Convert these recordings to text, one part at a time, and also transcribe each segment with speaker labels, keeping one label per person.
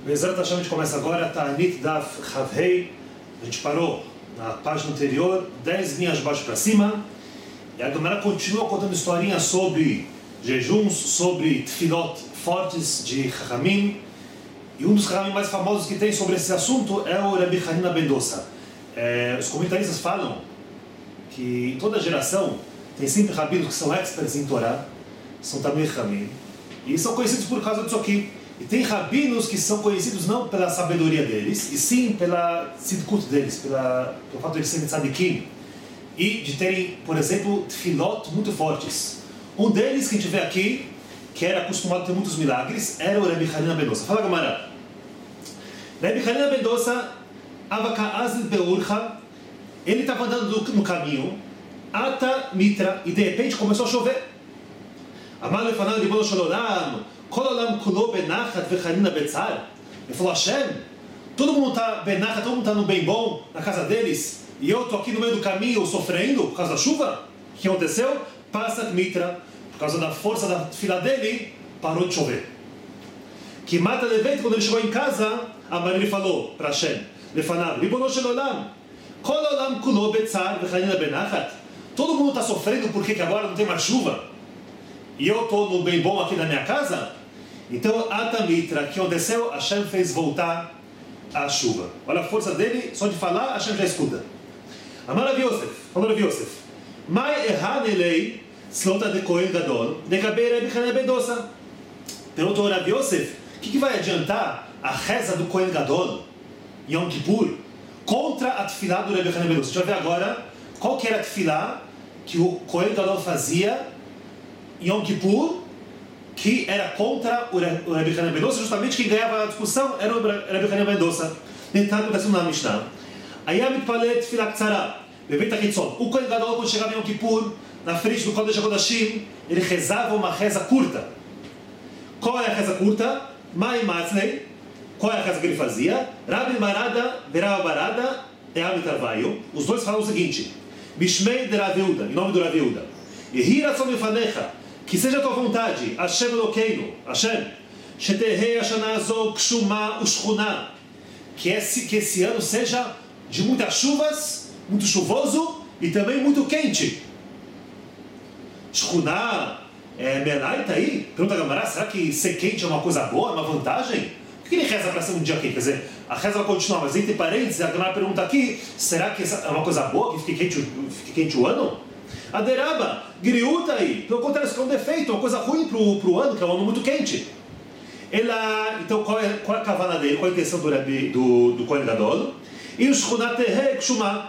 Speaker 1: Bezerra Hashem, a gente começa agora, Ta'anit Daf Havhei. A gente parou na página anterior, 10 linhas de baixo para cima. E a Gemara continua contando historinhas sobre jejuns, sobre tefilot fortes de Chachamim. E um dos Chachamim mais famosos que tem sobre esse assunto é o Rabbi Hanina ben Dosa. Os comentaristas falam que em toda geração tem sempre rabinos que são experts em Torá, são também Chachamim, e são conhecidos por causa disso aqui. E tem rabinos que são conhecidos não pela sabedoria deles, e sim pela tzidkut deles, pelo fato de eles serem tzadikim, e de terem, por exemplo, tefilot muito fortes. Um deles que a gente vê aqui, que era acostumado a ter muitos milagres, era o Rabbi Hanina ben Dosa. Fala, Gamara. Rabbi Hanina ben Dosa, avaka'azil be'urcha, ele estava andando no caminho, ata mitra, e de repente começou a chover. Amar lefanal ribono shel olam, kol olam kulo benachat vechanina betzar. Ele falou, Hashem, todo mundo está benachat, todo mundo está no bem bom, na casa deles, e eu estou aqui no meio do caminho sofrendo por causa da chuva. O que aconteceu? Passa mitra, por causa da força da fila dele, parou de chover. Que mata levente, quando ele chegou em casa, Amar ele falou para Hashem, lefanal ribono shel olam, kol olam kulo betzar vechanina benachat. Todo mundo está sofrendo porque agora não tem mais chuva, e eu estou no bem bom aqui na minha casa. Então, Atamitra, que aconteceu, Hashem fez voltar a chuva. Olha a força dele, só de falar, Hashem já escuta. Amar Rav Yosef, falou Rav Yosef, Mai ehan elei slota de Kohen Gadol, negaber Rabbi Hanina ben Dosa. Perguntou Rav Yosef, o que vai adiantar a reza do Kohen Gadol, Yom Kippur, contra a tefilá do Rabbi Hanina ben Dosa? A gente vai ver agora qual que era a tefilá que o Kohen Gadol fazia Yom Kippur, que era contra o Rabbi Hanina ben Dosa. Justamente quem ganhava a discussão era o Rabbi Hanina ben Dosa. Está acontecendo na Mishnah. Aí a mitpalet tefilá ktsara, bebeit hachitzon. O Kohen Gadol, quando chegava em Yom Kippur, na frente do Kodesh HaKodashim, ele rezava uma reza curta. Qual é a reza curta? Mai matzlei. Qual é a reza que ele fazia? Rabbi Barada, Berava Barada, Eami Tarvaio. Os dois falam o seguinte: Bishmei de Rav Yehuda, em nome do Rav Yehuda. Yehi ratzon mifanecha, que seja a tua vontade, Hashem Elokeinu, Hashem, Shetehei Hashanah Zo Kshuma Ushchuna, que esse ano seja de muitas chuvas, muito chuvoso e também muito quente. Shchuna, Menai tá aí? Pergunta a Gamara, será que ser quente é uma coisa boa, é uma vantagem? Por que ele reza para ser um dia quente? Quer dizer, a reza vai continuar, mas entre parênteses, a Gamara pergunta aqui, será que é uma coisa boa, que fique quente o ano? Aderaba, griuta aí, pelo contrário, isso é um defeito, uma coisa ruim pro ano, que é um ano muito quente. Então, qual é a kavana dele, qual é a intenção do Kohen Gadol? E o shchunatehei kshuma,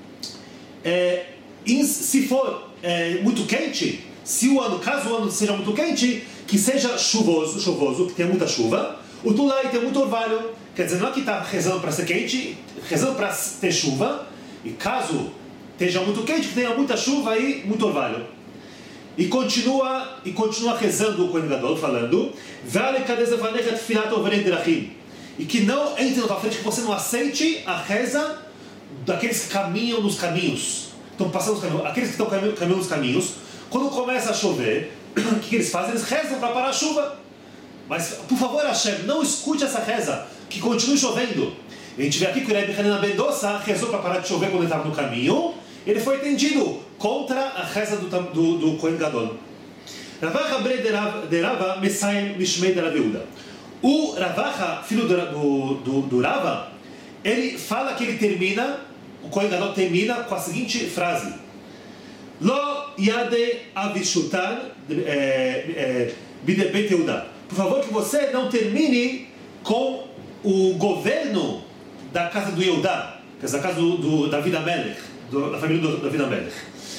Speaker 1: se for muito quente, caso o ano seja muito quente, que seja chuvoso, que tenha muita chuva, o tulai tem muito orvalho, quer dizer, não é que está rezando para ser quente, rezando para ter chuva, e caso esteja muito quente, que tenha muita chuva e muito orvalho. E continua rezando o Kohen Gadol, falando, e que não entre na tua frente, que você não aceite a reza daqueles que caminham nos caminhos. Estão passando os caminhos, aqueles que estão caminhando nos caminhos, quando começa a chover, o que eles fazem? Eles rezam para parar a chuva. Mas, por favor, Hashem, não escute essa reza, que continue chovendo. A gente vê aqui que o Rabbi Hanina ben Dosa rezou para parar de chover quando ele estava no caminho. Ele foi atendido contra a reza do Kohen Gadol. Ravacha bre de Rava Messiah Mishmei de Rav Yehuda. O Ravacha, filho do Rava, ele fala que ele termina, o Kohen Gadol termina com a seguinte frase: Lo yade avishutan bide Beit Yehuda. Por favor, que você não termine com o governo da casa do Yehuda, que é da casa do David HaMelech, da família do David HaMelech.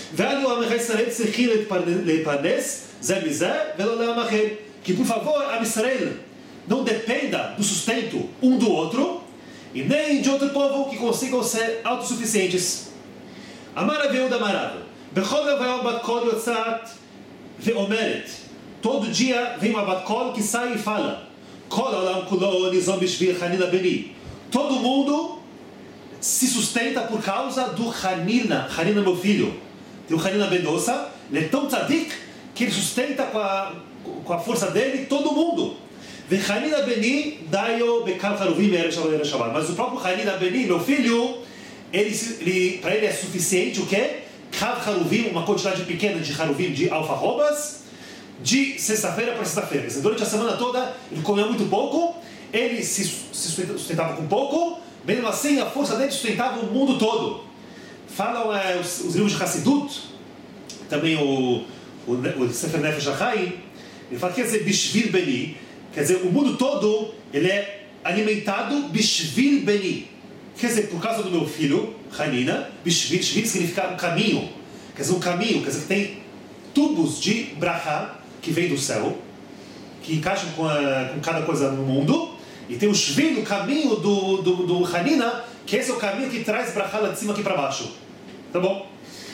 Speaker 1: Que, por favor, Am Israel não dependa do sustento um do outro e nem de outro povo que consigam ser autossuficientes. Amar Rav Yehuda Marav, Bechol Yom Bat Kol Yotzat Ve'omeret. Todo dia vem uma Bat Kol que sai e fala: Kol Olam Kulo Nizom Bishvil Hanina Beni. Todo mundo se sustenta por causa do Hanina meu filho. Tem o Hanina ben Dosa, ele é tão tzadik que ele sustenta com a força dele todo mundo. וחנינה בני דיו בקו חרובים מערב שבת לערב שבת. Mas o próprio Hanina Beni, meu filho, para ele é suficiente o quê? Kav Haruvim, uma quantidade pequena de Haruvim, de alfarrobas, de sexta-feira para sexta-feira. Durante a semana toda ele comia muito pouco, ele se sustentava com pouco, mesmo assim a força dele sustentava o mundo todo. Falam os livros de Hassidut, também o Sefer Nefesh HaChaim, ele fala que quer dizer Bishvil Beni, quer dizer o mundo todo ele é alimentado Bishvil Beni. Quer dizer, por causa do meu filho, Hanina, Bishvil significa um caminho. Quer dizer, um caminho, quer dizer que tem tubos de brachá que vem do céu, que encaixam com cada coisa no mundo, e tem o shvil, o caminho do Hanina, que esse é o caminho que traz brachá lá de cima aqui para baixo. Tá bom?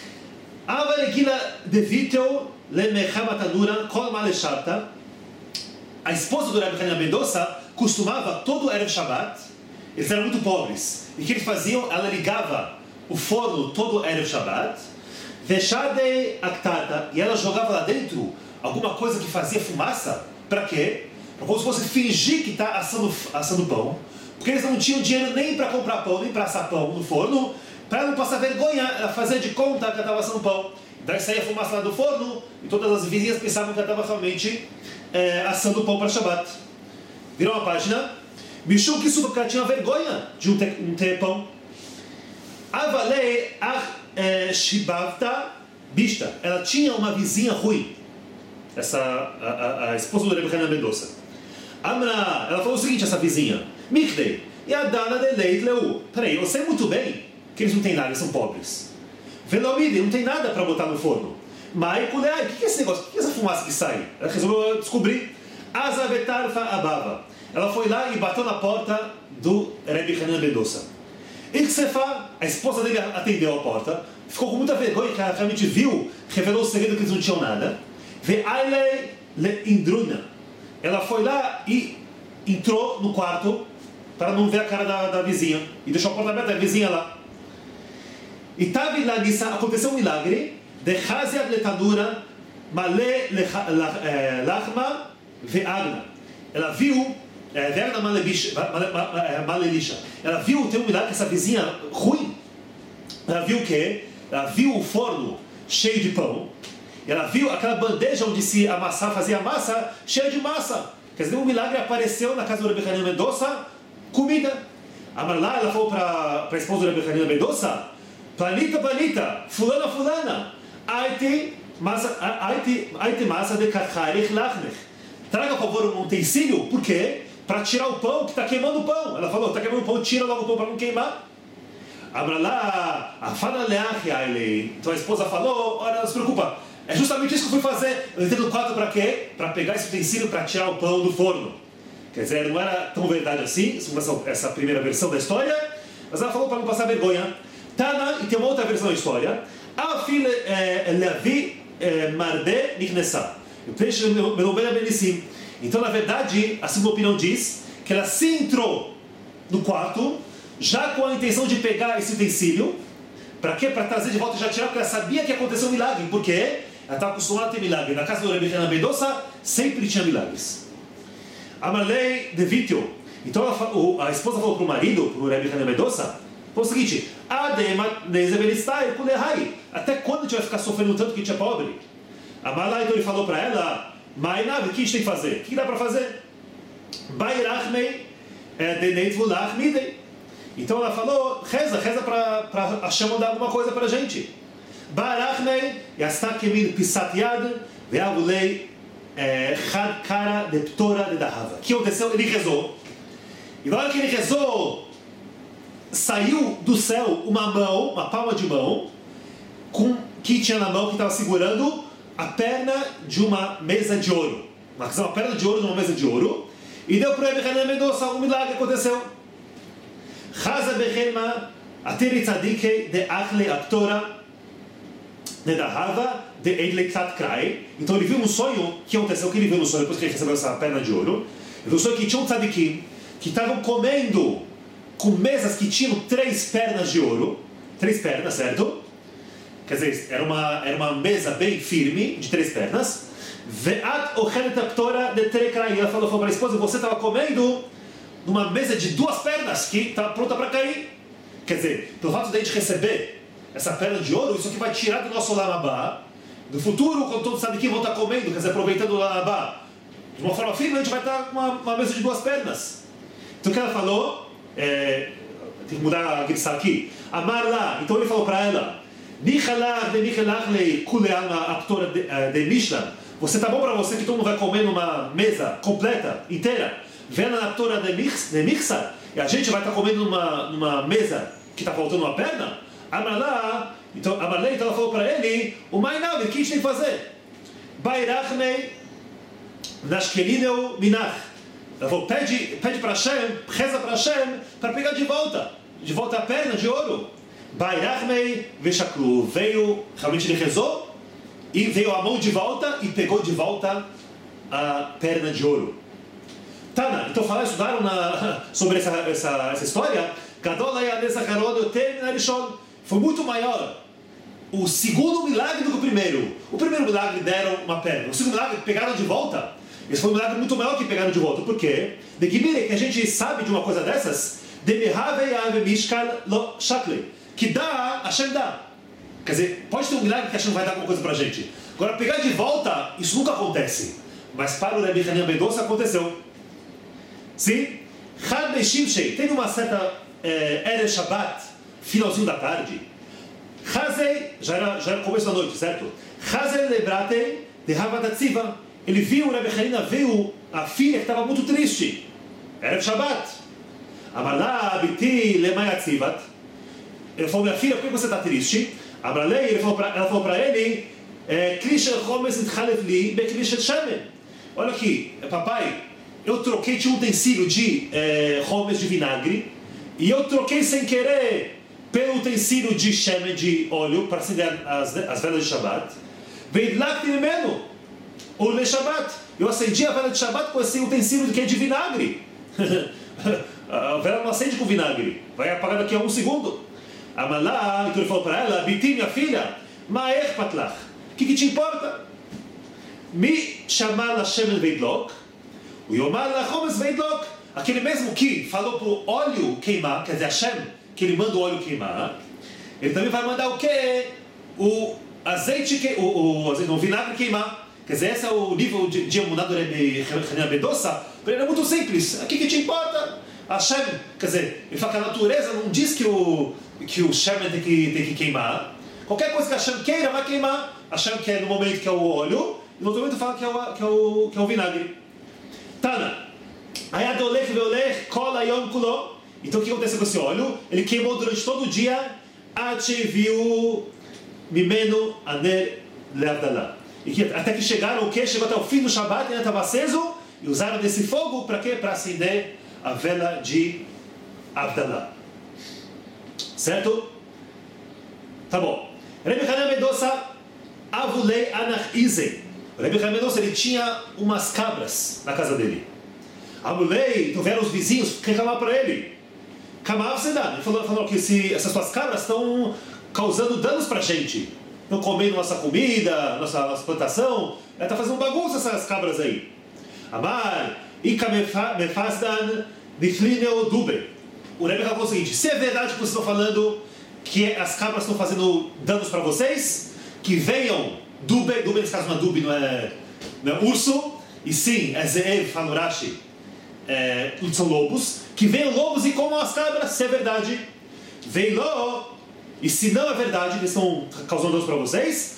Speaker 1: A esposa do Rebbe Hanina Mendoza costumava todo Erev Shabbat, eles eram muito pobres, e o que eles faziam? Ela ligava o forno todo Erev Shabbat, Veshade Aktata, e ela jogava lá dentro alguma coisa que fazia fumaça. Para quê? Para como se fosse fingir que está assando pão, porque eles não tinham dinheiro nem para comprar pão, nem para assar pão no forno, para não passar vergonha, ela fazia de conta que ela estava assando pão. Daí saía fumaça lá do forno, e todas as vizinhas pensavam que ela estava realmente assando pão para Shabbat. Virou uma página, Mishum Kisuba, porque ela tinha vergonha de não ter pão. Avalei Shibavta Bista, ela tinha uma vizinha ruim, a esposa do Rebbe Hanina Mendoza. Amra, ela falou o seguinte, essa vizinha, Mikdei, e a Dana de Leit Leu. Peraí, eu sei muito bem que eles não têm nada, eles são pobres. Velomide, não tem nada para botar no forno. Mas, o que é esse negócio? O que é essa fumaça que sai? Ela resolveu descobrir. Azavetarfa Abava. Ela foi lá e bateu na porta do Rebbe Hanina Mendoza. Iksefa, a esposa dele atendeu a porta, ficou com muita vergonha, que ela realmente viu, revelou o segredo que eles não tinham nada. Ve'aile le'indruna. Ela foi lá e entrou no quarto para não ver a cara da vizinha, e deixou a porta aberta, a vizinha lá. E tavi lá nisso, aconteceu um milagre, de Chaziad letanura, male lachma ve'agna. Ela viu, ela viu, tem um milagre, essa vizinha ruim, ela viu o quê? Ela viu o forno cheio de pão, ela viu aquela bandeja onde se amassava, fazia massa, cheia de massa. Quer dizer, um milagre apareceu na casa do Rebbe Hanina Mendoza, comida. Amarlá, ela falou para a esposa do Rebbe Hanina Mendoza, Planita, fulana, aite massa de kacharich lachnech. Traga, por favor, um utensílio, por quê? Para tirar o pão, que está queimando o pão. Ela falou, está queimando o pão, tira logo o pão para não queimar. Amarlá, afana leachia ele. Então a esposa falou, olha, não se preocupa, é justamente isso que eu fui fazer. Eu entrei no quarto para quê? Para pegar esse utensílio para tirar o pão do forno. Quer dizer, não era tão verdade assim, essa primeira versão da história, mas ela falou para não passar vergonha. Tana, e tem uma outra versão da história. Afil Levi Marde Niknessa. O peixe Merubena Benissim. Então, na verdade, a segunda opinião diz que ela se entrou no quarto, já com a intenção de pegar esse utensílio. Para quê? Para trazer de volta e já tirar, porque ela sabia que aconteceu um milagre. Por quê? Ela estava acostumada a ter milagre. Na casa do Rebbe Hanina Mendoza sempre tinha milagres. Amarlei de Vitio. Então a esposa falou para o marido, para o Rebbe Hanina Mendoza, foi o seguinte: até quando a gente vai ficar sofrendo tanto que a gente é pobre? Amarlei, então ele falou para ela, Mainav, o que a gente tem que fazer? O que dá para fazer? Então ela falou, reza para Hashem mandar alguma coisa para a gente. Barachmei, Yastakemin Pisat Yad, Veavulei, Chad Kara de Ptora de Dahava. O que aconteceu? Ele rezou. E na hora que ele rezou, saiu do céu uma palma de mão, que tinha na mão, que estava segurando a perna de uma mesa de ouro. Uma perna de ouro de uma mesa de ouro. E deu para o Rebbe Hanina Mendoza, um milagre aconteceu. Chaza Bechema, Ateri Tzadike de Achle Aktora de Dahava de Edle Tzad Krai. Então ele viu um sonho, que aconteceu, que ele viu no sonho, depois que ele recebeu essa perna de ouro. Ele viu um sonho que tinha um tzadikim, que estavam comendo com mesas que tinham 3 pernas de ouro. 3 pernas, certo? Quer dizer, era uma mesa bem firme, de 3 pernas. Ve'at ochelet haptora de terekrai. Ela falou para a esposa, você estava comendo numa mesa de 2 pernas que está pronta para cair. Quer dizer, pelo fato de a gente receber essa perna de ouro, isso aqui vai tirar do nosso Lamabá. No futuro, quando todos sabem que vão estar comendo, quer dizer, aproveitando o Lamabá, de uma forma firme, a gente vai estar com uma mesa de 2 pernas. Então o que ela falou, tem que mudar a grissar aqui. Amar lá, então ele falou para ela, você tá bom para você que todo mundo vai comer numa mesa completa, inteira, vendo a aptora de mixa, e a gente vai estar comendo numa mesa que está faltando uma perna? Amar lá, então ela falou para ele, o mainau, o que a gente tem que fazer? Bairachnei nashkelineu minach. Ela falou, pede para Hashem, reza para Hashem, para pegar de volta a perna de ouro. Bairachmei veshaklu. Realmente ele rezou, e veio a mão de volta e pegou de volta a perna de ouro. Tana, então estudaram sobre essa história. Foi muito maior o segundo milagre do que o primeiro. O primeiro milagre deram uma perna, o segundo milagre pegaram de volta. Esse foi um milagre muito maior que pegaram de volta. Por quê? De que a gente sabe de uma coisa dessas, que dá, Hashem dá. Quer dizer, pode ter um milagre que Hashem vai dar alguma coisa pra gente. Agora, pegar de volta, isso nunca acontece. Mas para o Rebbe Hanina ben Dosa aconteceu. Sim? Chad Beshimshei, teve uma certa Erev Shabbat, finalzinho da tarde. Chazei, já era começo da noite, certo? Chazei lebrate de Havadatziva. Ele viu, o Rebbe Hanina viu a filha que estava muito triste. Erev Shabbat. Amarla abiti lemayatzivat. Ele falou, minha filha, por que você está triste? Amarlei, ela falou para ele, Krishel Chomes itchalef li bekrishel shemen. Olha aqui, papai, eu troquei, tinha um utensílio de Chomes de vinagre, e eu troquei sem querer pelo utensílio de shemen, de óleo, para acender as velas de Shabbat. Veidlakti mimenu ule Shabbat. Eu acendi a vela de Shabbat com esse utensílio que é de vinagre. A vela não acende com vinagre, vai apagar daqui a 1 segundo. Amalá, então ele falou para ela, Biti, minha filha, ma'er patlach, o que te importa? Mi chamar la shemen veidlok, o yomar la chomes veidlok, aquele mesmo que falou para o óleo queimar, quer dizer, Hashem, que ele manda o óleo queimar, ele também vai mandar o quê? O azeite, o vinagre queimar. Quer dizer, esse é o nível de emuná do Rebbe Hanina ben Dosa. Para ele é muito simples. O que te importa? Hashem, quer dizer, ele fala que a natureza não diz que o shemen tem que queimar. Qualquer coisa que Hashem queira vai queimar. Hashem quer no momento que é o óleo, e no outro momento fala que é o vinagre. Tana. Ayadolech veolech kol hayom kulo. Então o que aconteceu com esse óleo? Ele queimou durante todo o dia. Acheviu mimeno aner leavdalah. Até que chegaram o quê? Chegou até o fim do Shabbat, ainda estava aceso, e usaram desse fogo para quê? Para acender a vela de Avdalah. Certo? Tá bom. Rebbe Hanina ben Dosa, avulei anach izen. O Rebbe Hanina ben Dosa, ele tinha umas cabras na casa dele. Avulei, então vieram os vizinhos reclamar para ele. Kamav sedan. Ele falou que essas suas cabras estão causando danos para a gente. Estão comendo nossa comida, nossa plantação. Ela está fazendo bagunça essas cabras aí. Amar, Ika mefazdan niflineu dube. O Rebbe falou o seguinte, se é verdade que vocês estão falando que as cabras estão fazendo danos para vocês, que venham dube nesse caso não é dube, não é urso, e sim, é zeev, fala Rashi, são lobos, que venham lobos e comam as cabras, se é verdade. Veiló, e se não é verdade que eles estão causando danos para vocês,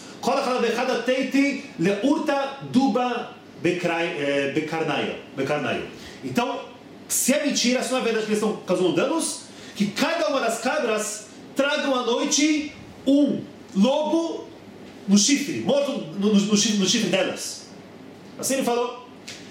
Speaker 1: então, se é mentira, se não é verdade que eles estão causando danos, que cada uma das cabras tragam à noite um lobo no chifre, morto no chifre delas. Assim ele falou.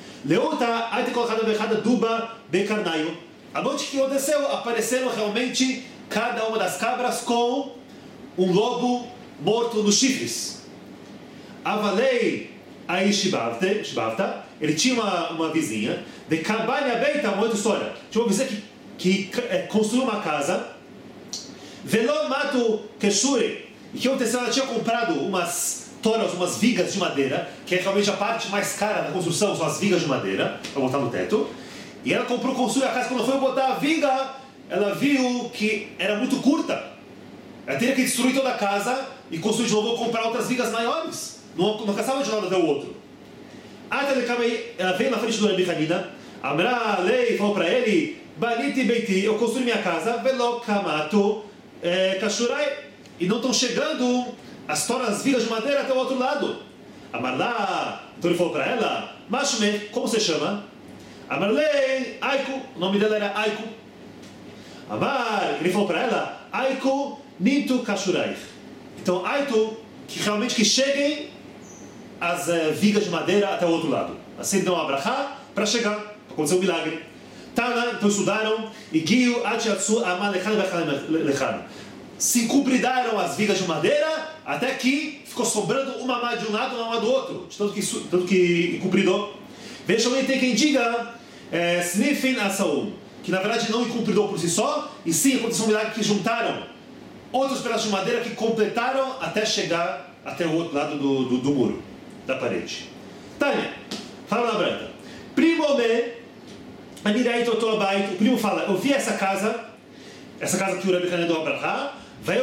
Speaker 1: A noite que aconteceu, apareceram realmente cada uma das cabras com um lobo morto nos chifres. Avalei aí Shibavta, ele tinha uma vizinha, de Kabanya Beita, uma outra história. Tinha uma vizinha que construiu uma casa, Velon Matu Keshure, e que aconteceu? Ela tinha comprado umas toras, umas vigas de madeira, que é realmente a parte mais cara da construção, são as vigas de madeira, para botar no teto. E ela comprou, construiu a casa. Quando foi botar a viga, ela viu que era muito curta. Ela teria que destruir toda a casa e construir de novo ou comprar outras vigas maiores. Não caçava de um lado até o outro. Ela veio na frente do Rabi Hanina, Amra Lei falou para ele: Baniti Beiti, eu construí minha casa, Velo Kamato Kashurai, e não estão chegando as toras, as vigas de madeira até o outro lado. Amarla, então ele falou para ela: Mashme, como você chama? Amarlei, Aiku, o nome dela era Aiku. Amar, ele falou para ela: Aiku Nintu Kashurai. Então, Aiku, que realmente que cheguem as vigas de madeira até o outro lado. Assim dão a brachá para chegar, para acontecer um milagre. Tana, então estudaram, e Guiu, Achiatsu, Amalechan, Lechan. Se cubridaram as vigas de madeira, até que ficou sobrando uma má de um lado e uma má do outro, de tanto que cumpridou. Vejam, tem quem diga, Snifin Asaum, que na verdade não cumpridou por si só, e sim aconteceu um milagre que juntaram outros pedaços de madeira que completaram até chegar até o outro lado do muro, da parede. Tânia, fala na branca. Primo me, Anirei Totolabait, o primo fala: eu vi essa casa que o Rabi Hanina deu a brachá,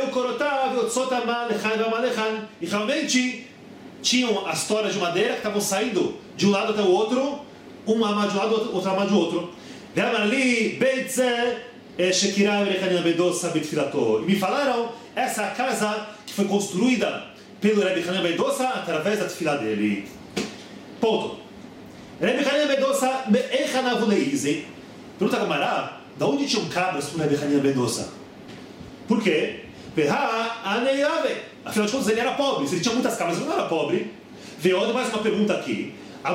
Speaker 1: e realmente tinham as toras de madeira que estavam saindo de um lado até o outro, uma má de um lado, outra má de outro. E me falaram: essa casa que foi construída pelo Rabi Hanina ben Dosa através da tefilá dele. Ponto. Rabi Hanina ben Dosa me'echanavuleize. Pergunta a Gamara: de onde tinham cabras para o Rabi Hanina ben Dosa? Por quê? Afinal de contas ele era pobre. Se ele tinha muitas cabras, ele não era pobre. Veio mais uma pergunta aqui.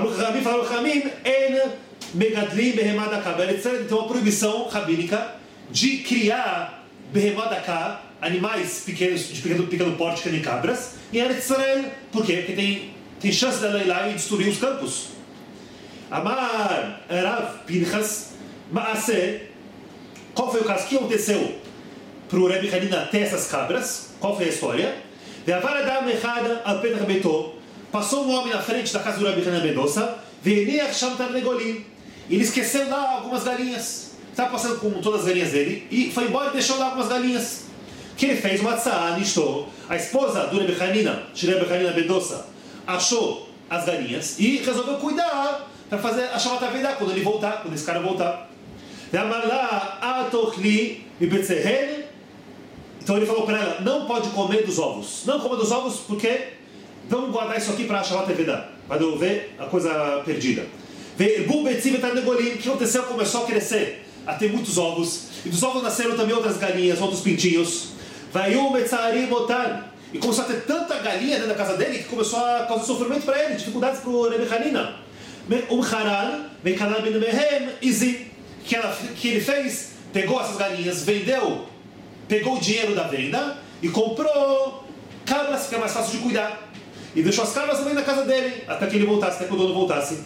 Speaker 1: Ele tem uma proibição rabínica de criar behemadaká, animais pequenos, de pequeno porte, que nem cabras, em Eretz Israel. Por quê? Porque tem chance dela ir lá e destruir os campos. Amar Rav Pinchas Maaseh. Qual foi o caso? O que aconteceu para o Rabi Hanina ter essas cabras? Qual foi a história? Passou um homem na frente da casa do Rabi Hanina ben Dosa, ele esqueceu lá algumas galinhas. Estava passando com todas as galinhas dele e foi embora e deixou lá algumas galinhas. O que ele fez? Uma tzah, Nishto, a esposa do Rabi Hanina, Rabi Hanina ben Dosa, achou as galinhas e resolveu cuidar para fazer a chamada vida quando ele voltar, quando esse cara voltar. Então ele falou para ela: não pode comer dos ovos. Não coma dos ovos porque vamos guardar isso aqui para a chamada vida, para devolver a coisa perdida. O que aconteceu? Começou a crescer, a ter muitos ovos, e dos ovos nasceram também outras galinhas, outros pintinhos. E começou a ter tanta galinha dentro da casa dele que começou a causar sofrimento para ele, dificuldades para o Rabi Hanina. Que ele fez? Pegou essas galinhas, vendeu, pegou o dinheiro da venda e comprou cabras, que é mais fácil de cuidar. E deixou as cabras também na casa dele, até que ele voltasse, até que o dono voltasse.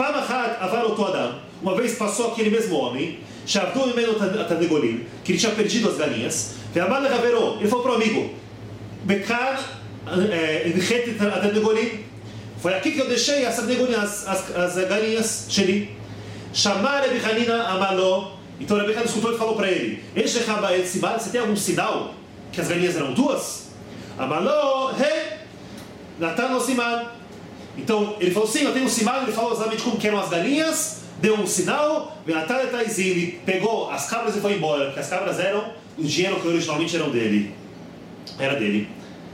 Speaker 1: Uma vez passou aquele mesmo homem, que ele tinha perdido as galinhas. Ele falou para o amigo: foi aqui que eu deixei as galinhas. Chamar Rabi Hanina Amalo. Então Rabi Hanina escutou e falou para ele: você tem algum sinal que as galinhas eram duas? Amalo, Natan Siman. Então ele falou: sim, eu tenho um sinal. Ele falou exatamente como que eram as galinhas, deu um sinal, ele pegou as cabras e foi embora, porque as cabras eram o dinheiro que originalmente eram dele. Era dele.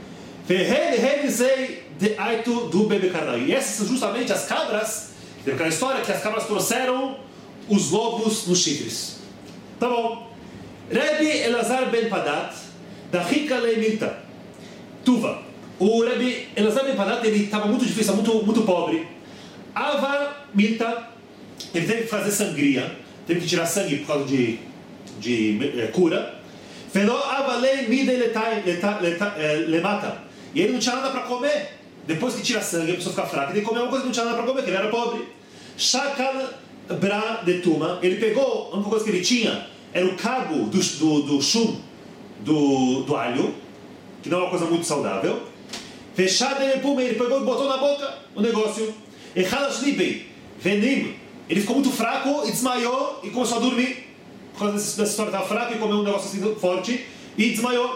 Speaker 1: E essas são justamente as cabras. Tem aquela história que as cabras trouxeram os lobos nos chifres. Tá bom. Rabbi Elazar ben Padat, da Rica Leimilta, Tuva. O Rabbi Elazar ben Padat, ele estava muito difícil, muito pobre. Ava Milta, ele teve que fazer sangria, teve que tirar sangue por causa de cura. Velo Avalei Mide Lemata. E ele não tinha nada para comer. Depois que tira sangue, a pessoa fica fraca. Ele comeu uma coisa que não tinha nada para comer, porque ele era pobre. Shakal Bra de Tuma. Ele pegou, a única coisa que ele tinha era o cabo do chum, do alho, que não é uma coisa muito saudável. Fechado ele pegou e botou na boca o negócio. Venim. Ele ficou muito fraco e desmaiou e começou a dormir. Por causa dessa história, estava fraco e comeu um negócio assim forte e desmaiou.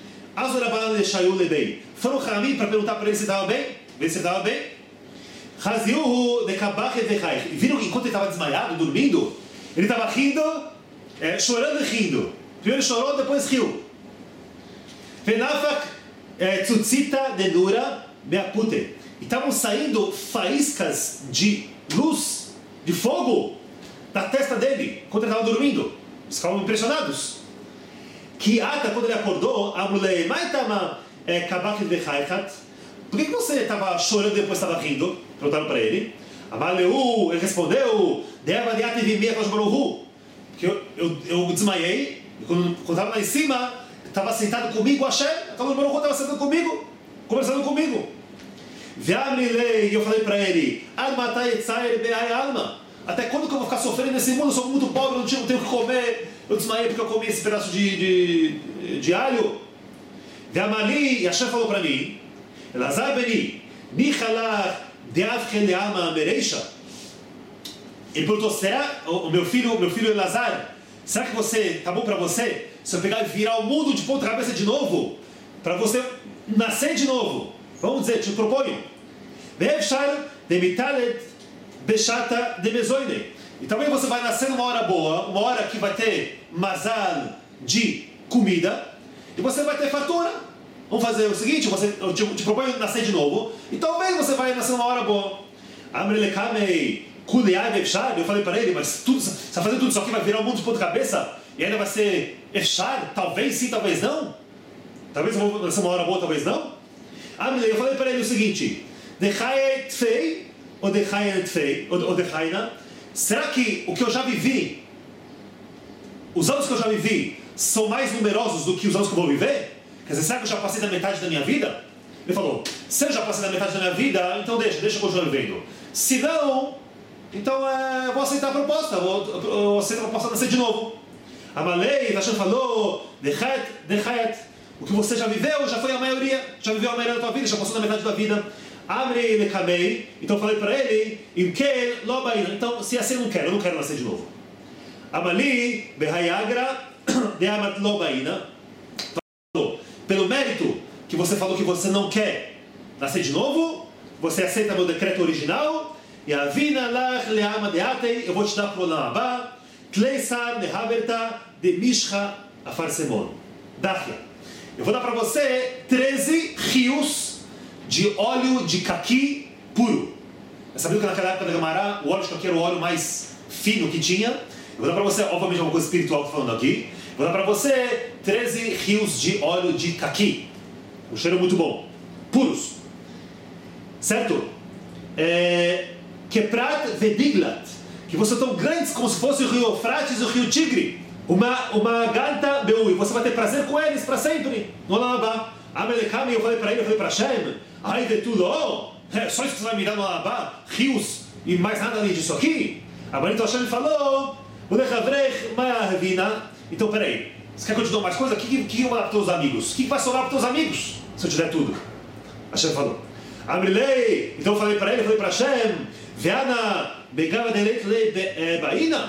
Speaker 1: Foram Ramim para perguntar para ele se estava bem, ver se estava bem. Viram que enquanto ele estava desmaiado, dormindo, ele estava rindo, chorando e rindo. Primeiro chorou, depois riu. Tzutzita de Nura Beapute. E estavam saindo faíscas de luz, de fogo, da testa dele, quando ele estava dormindo. Eles ficavam impressionados. Quando ele acordou, por que você estava chorando e depois estava rindo? Perguntaram para ele. Ele respondeu, porque eu desmaiei, e quando estava lá em cima, estava sentado comigo, Hashem, estava sentado comigo, conversando comigo. E eu falei para ele, até quando que eu vou ficar sofrendo nesse mundo? Eu sou muito pobre, não tenho o que comer. Eu desmaiei porque eu comi esse pedaço de alho. E Hashem falou para mim, Elazar Beni, ele perguntou, será, o meu filho Elazar, será que tá bom para você se eu pegar e virar o mundo de ponta cabeça de novo? Para você nascer de novo? Vamos dizer, te proponho. E também você vai nascer numa hora boa, uma hora que vai ter mazal de comida, e você vai ter fartura. Vamos fazer o seguinte, eu te proponho nascer de novo, e talvez você vai nascer numa hora boa. Eu falei para ele, mas você vai fazer tudo isso aqui, vai virar o mundo de ponta cabeça, e ainda vai ser efshar? Talvez sim, talvez não. Talvez eu vou nascer uma hora boa, talvez não. Eu falei para ele o seguinte, será que o que eu já vivi, os anos que eu já vivi, são mais numerosos do que os anos que eu vou viver? Quer dizer, será que eu já passei da metade da minha vida? Ele falou, se eu já passei da metade da minha vida, então deixa eu continuar vivendo. Se não, então eu vou aceitar a proposta, eu aceito a proposta de nascer de novo. Amalei, Hashem falou, o que você já viveu, já foi a maioria, já viveu a maioria da tua vida, já passou da metade da vida. Amrei lekamei, então eu falei para ele, então se assim eu não quero nascer de novo. Amali behayagra deamat lobaina, pelo mérito que você falou que você não quer nascer de novo, você aceita meu decreto original, e avina lach leama deatei, eu vou te dar para o Olam Tleisar nehaberta de mishcha afarsemon. Dachia. Eu vou dar para você 13 rios de óleo de caqui puro. Você sabia que naquela época da Gemara, o óleo de caqui era o óleo mais fino que tinha? Eu vou dar para você, obviamente é uma coisa espiritual que eu estou falando aqui. Vou dar para você 13 rios de óleo de caqui. Um cheiro muito bom. Puros. Certo? Keprat vediglat. Que você tão grandes como se fosse o rio Eufrates e o rio Tigre. Uma ganta beui. Você vai ter prazer com eles para sempre. No Olam. Amelekami, eu falei para Hashem, ai de tudo, só isso que você vai me dar no Olam, rios e mais nada além disso aqui. Então Hashem falou, então peraí, você quer que eu te dê mais coisa? O que eu vou dar para os teus amigos? O que vai sobrar para os teus amigos se eu te der tudo? Hashem falou. Amrilei, então eu falei para Hashem, Veana, Begava deleit le baina.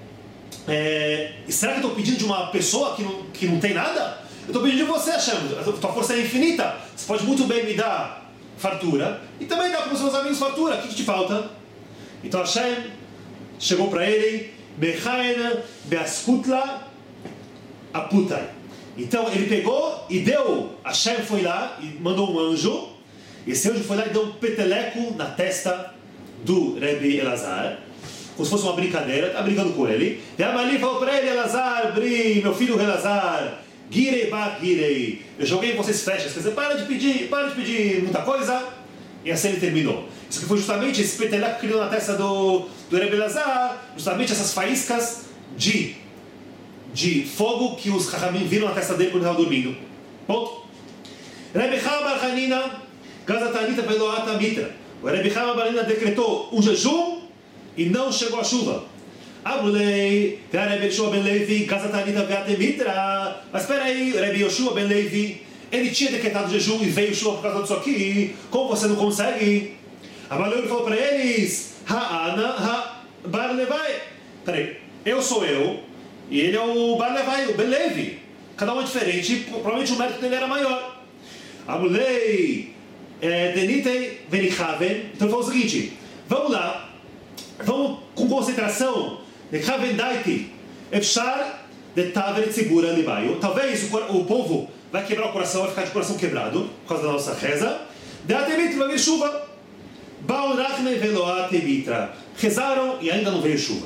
Speaker 1: Será que eu estou pedindo de uma pessoa que não tem nada? Eu estou pedindo de você, Hashem, a tua força é infinita. Você pode muito bem me dar fartura e também dar para os meus amigos fartura. O que te falta? Então Hashem chegou para ele, Bechaena Beaskutla Aputai. Então ele pegou e deu, Hashem foi lá e mandou um anjo, e esse anjo foi lá e deu um peteleco na testa do Rebbe Elazar, como se fosse uma brincadeira, está brincando com ele. E a Mali falou para ele, Elazar, meu filho Elazar, Girei ba girei, eu joguei em vocês flechas, quer dizer, para de pedir muita coisa, e assim ele terminou. Isso que foi justamente esse peteleco que deu na testa do Rebbe Elazar, justamente essas faíscas de fogo que os Chachamim viram na testa dele quando ele estava dormindo. Ponto. Rebbe Chama bar Hanina, Gazatanita Beloata Mitra. O Rebbe Chama bar Hanina decretou um jejum e não chegou a chuva. Abulei, Rebbe Yoshua ben Levi, Gazatanita Beate Mitra. Mas espera aí, Rebbe Yoshua ben Levi, ele tinha decretado jejum e veio chuva por causa disso aqui, como você não consegue? Amaleu falou para eles, Bar Levai. Peraí, eu sou eu, e ele é o Bar Levai, o Ben Levi. Cada um é diferente, provavelmente o mérito dele era maior. Amulei, Denitei, Venichaven. Então ele falou o seguinte, vamos lá, vamos com concentração, Nechaven Daiti, Efshar, de Taver Tzibura Libaio. Talvez o povo vai quebrar o coração, vai ficar de coração quebrado, por causa da nossa reza. De Atemit vai vir chuva. Baurachne Veloate Mitra. Rezaram e ainda não veio chuva.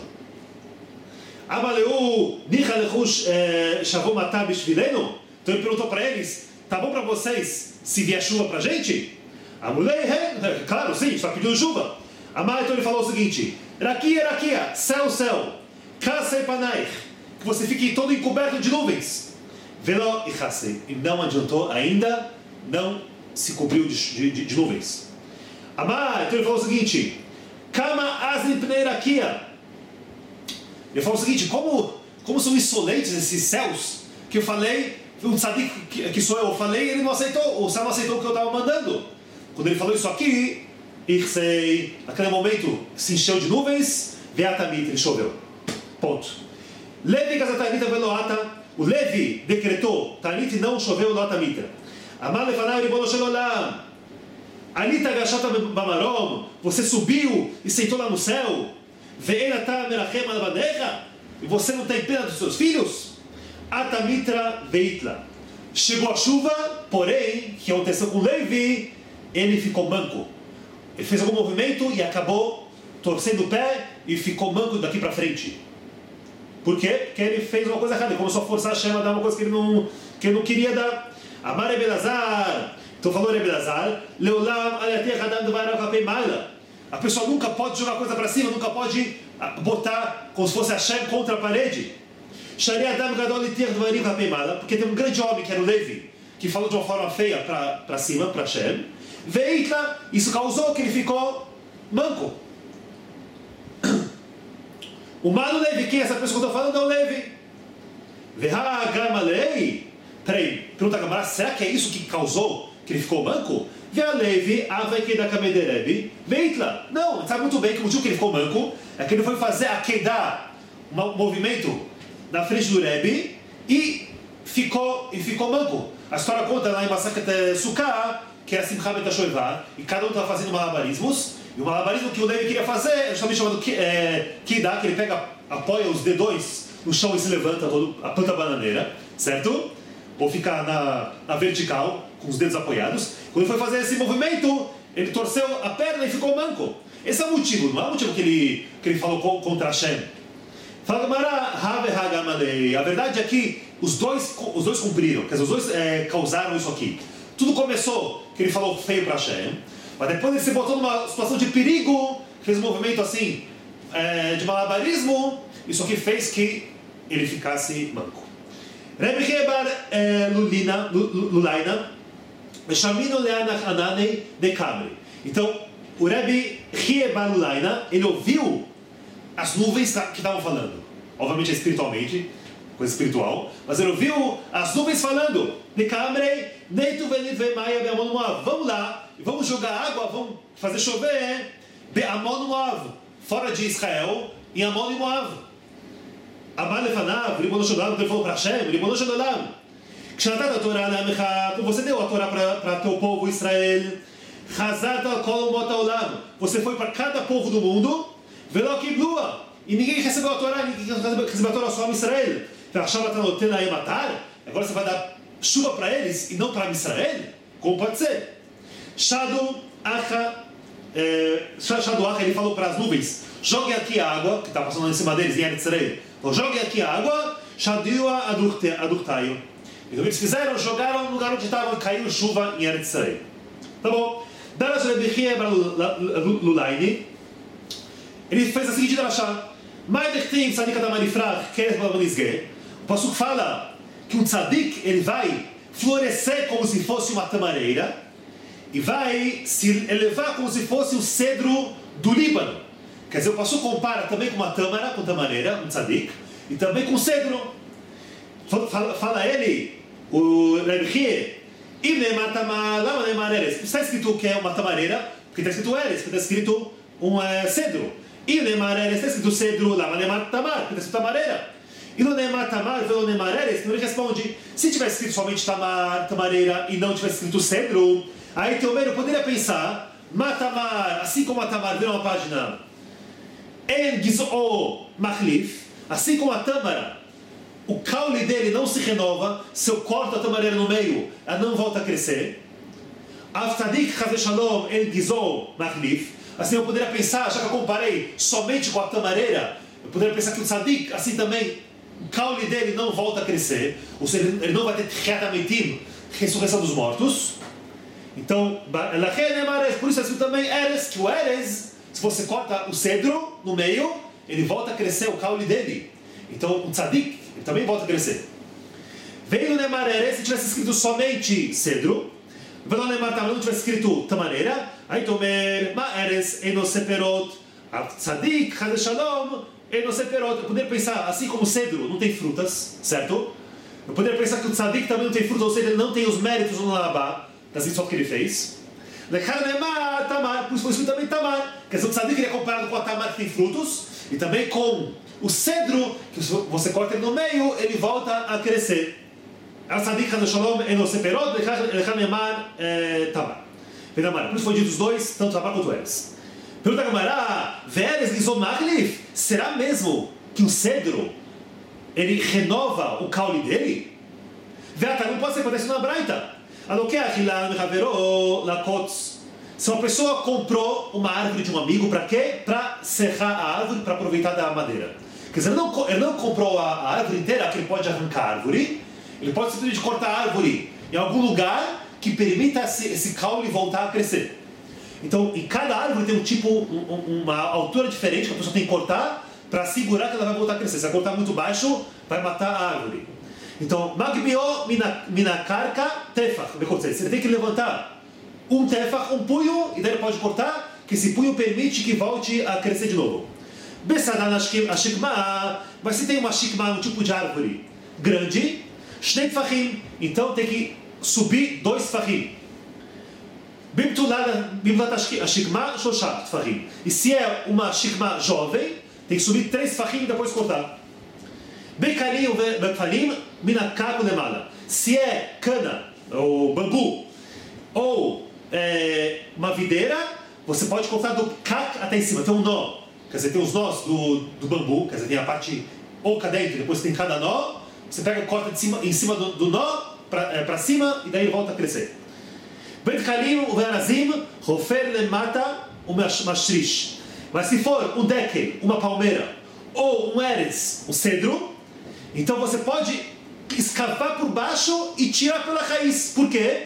Speaker 1: Abaleu Nichalechush Shavomatá Bishvileno. Então ele perguntou para eles: tá bom para vocês se vier chuva para a gente? Amulei, claro, sim, só pediu chuva. Amar, então ele falou o seguinte: Rakia, céu, Kasei Panaich, que você fique todo encoberto de nuvens. Velo e Kasei. E não adiantou ainda, não se cobriu de nuvens. Amar, então ele falou o seguinte: Kama Asni Pnei Rakia. Ele falou o seguinte: como são insolentes esses céus, que eu falei, um tzadik que sou eu falei, ele não aceitou, o céu não aceitou o que eu estava mandando. Quando ele falou isso aqui, Irsei, naquele momento se encheu de nuvens, Veatamit, ele choveu. Ponto. Levi Gazatanita Veloata, o Levi decretou, Tanit não choveu Loatamita. Amar Lefanai Ribono Shelolam, Alita Gashata Bamarom, você subiu e sentou lá no céu. Ve'enata Merachem Alabanecha, e você não tem pena dos seus filhos? Atamitra Veitla. Chegou a chuva, porém, que aconteceu com Levi, ele ficou manco. Ele fez algum movimento e acabou torcendo o pé e ficou manco daqui para frente. Por quê? Porque ele fez uma coisa errada, ele começou a forçar a chama a dar uma coisa que ele não queria dar. Amar Ebelazar. Então falou Ebelazar, Leolam Aletir Hadam Duvaram Kapei Maila. A pessoa nunca pode jogar coisa para cima, nunca pode botar como se fosse a Hashem contra a parede. Porque tem um grande homem que era o Levi, que falou de uma forma feia para cima, para Hashem. Veitla, isso causou que ele ficou manco. O mano Levi, quem é essa pessoa que eu estou falando? É o Levi. Peraí, pergunta a Gamara, será que é isso que causou que ele ficou manco? Veitla. Não, ele sabe muito bem que o motivo que ele ficou manco é que ele foi fazer a Kedah, um movimento na frente do Rebbe, e ficou manco. A história conta lá em Masachet Sukkah, que era Simcha Bet HaShoevah, e cada um estava fazendo malabarismos, e o malabarismo que o Levi queria fazer é justamente chamado Kedah, que ele apoia os dedões no chão e se levanta a planta bananeira, certo? Ou fica na vertical, com os dedos apoiados. Quando ele foi fazer esse movimento, ele torceu a perna e ficou manco. Esse é o motivo, não é o motivo que ele falou contra Hashem. Fala a verdade é que os dois cumpriram, quer dizer, os dois causaram isso aqui. Tudo começou que ele falou feio para Hashem, mas depois ele se botou numa situação de perigo, fez um movimento assim, de malabarismo, isso aqui fez que ele ficasse manco. Rebbe Bar Lulaina, de Camri. Então, o Rebbe Bar Lulaina, ele ouviu as nuvens que estavam falando. Obviamente é espiritualmente, coisa espiritual, mas ele ouviu as nuvens falando: de Camri, Neitu Venit Vemaia Be'amon Moav. Vamos lá, vamos jogar água, vamos fazer chover Be'amon Moav, fora de Israel, em Amon e Moav. Amar Lefanav, Ribono Shelolam, ele falou para Hashem, Ribono Shelolam, Kshanatata Torah Le'amecha, você deu a Torá para teu povo Israel, Chazata Kol Umot Haolam, você foi para cada povo do mundo, Velo Kiblua, e ninguém recebeu a Torá, ninguém recebeu a Torá, só Israel. Agora você vai dar chuva para eles e não para Israel? Como pode ser? Shadu Acha, ele falou para as nuvens: joguem aqui a água, que está passando em cima deles, em Eretz Israel. Então, joguem aqui a água, Shadiua Adurtaio. Então eles fizeram, jogaram no lugar onde estava, caiu chuva em Eretz Israel. Tá bom? Daras Rebbe Bar Lulaini, ele fez a seguinte drachá: Ma'idechtim tzadik adam anifrach keres b'nizgeh. O pasuk fala que um tzadik ele vai florescer como se fosse uma tamareira e vai se elevar como se fosse o cedro do Líbano. Quer dizer, o pasuk compara também com uma tâmara, com tamareira, um tzadik, e também com cedro. Fala ele, o Rebbe, E Neymar Tamar, lá Neymar Eres. Está escrito que é uma tamareira, porque está escrito Eres, porque está escrito um cedro. E Neymar Eres, está escrito cedro, lá Neymar Tamar, porque está escrito tamareira. E no Neymar Tamar, pelo Neymar Eres, então ele responde, se tivesse escrito somente tamareira e não tivesse escrito cedro, aí Teomero poderia pensar, Matamar, assim como a Tamar, vira uma página, En Gizo Machlif, assim como a Tâmara, o caule dele não se renova, se eu corto a tamareira no meio, ela não volta a crescer. Aftadik Chazé Shalom En Gizo Machlif, assim eu poderia pensar, já que eu comparei somente com a tamareira, eu poderia pensar que o tzadik, assim também, o caule dele não volta a crescer, ou seja, ele não vai ter Tchiat ressurreição dos mortos. Então, por isso assim também Eres, que o Eres, se você corta o cedro no meio, ele volta a crescer o caule dele. Então, o tzadik, ele também volta a crescer. Veio no Neymar Eres, se tivesse escrito somente cedro, veio no Neymar Tamar, não tivesse escrito tamareira, aí Tomer, Ma Eres, Eno Seperot, Tzadik, Chazé Shalom, Eno Seperot. Eu poderia pensar, assim como o cedro não tem frutas, certo? Eu poderia pensar que o tzadik também não tem frutas, ou seja, ele não tem os méritos no Labá, das mitzvot que ele fez. Lechar Tamar, por isso também Tamar. Quer dizer, o tzadik ele é comparado com a Tamar que tem frutos, e também com o cedro, que você corta ele no meio, ele volta a crescer. Al-Tzadik Chazé Shalom Eno Seperot, Lechar Neymar Tamar. Por isso foi dito os dois, tanto Tamar quanto Eres. Pergunta a Gamara, Veres Gizom Machlif, será mesmo que o cedro ele renova o caule dele? Veata, não pode ser acontecido na Braita. Se uma pessoa comprou uma árvore de um amigo, para quê? Para serrar a árvore, para aproveitar da madeira. Quer dizer, ele não comprou a árvore inteira, que ele pode arrancar a árvore, ele pode simplesmente cortar a árvore em algum lugar que permita esse caule voltar a crescer. Então, em cada árvore tem um tipo, uma altura diferente que a pessoa tem que cortar para assegurar que ela vai voltar a crescer. Se ela cortar muito baixo, vai matar a árvore. Então, Magbio Minakarka Tefach. Você tem que levantar um tefach, um punho, e daí ele pode cortar, que esse punho permite que volte a crescer de novo. Besadan Ashikma, mas se tem uma Ashikma, um tipo de árvore grande, Shnei Tfachim, então tem que subir 2 Tfachim. Bimtulat Ashikma, Shoshat Tfachim. E se é uma Ashikma jovem, tem que subir 3 Tfachim e depois cortar. Bekalim Befalim, Minakaku Lemala. Se é cana, ou bambu, ou uma videira, você pode cortar do kak até em cima, tem um nó. Quer dizer, tem os nós do bambu, quer dizer, tem a parte oca dentro, depois tem cada nó, você pega e corta em cima do nó, para cima, e daí volta a crescer. Bet Kalim, o Verazim, Hofer Lemata, o Mashrish. Mas se for um dekel, uma palmeira, ou um eres, um cedro, então você pode escavar por baixo e tirar pela raiz. Por quê?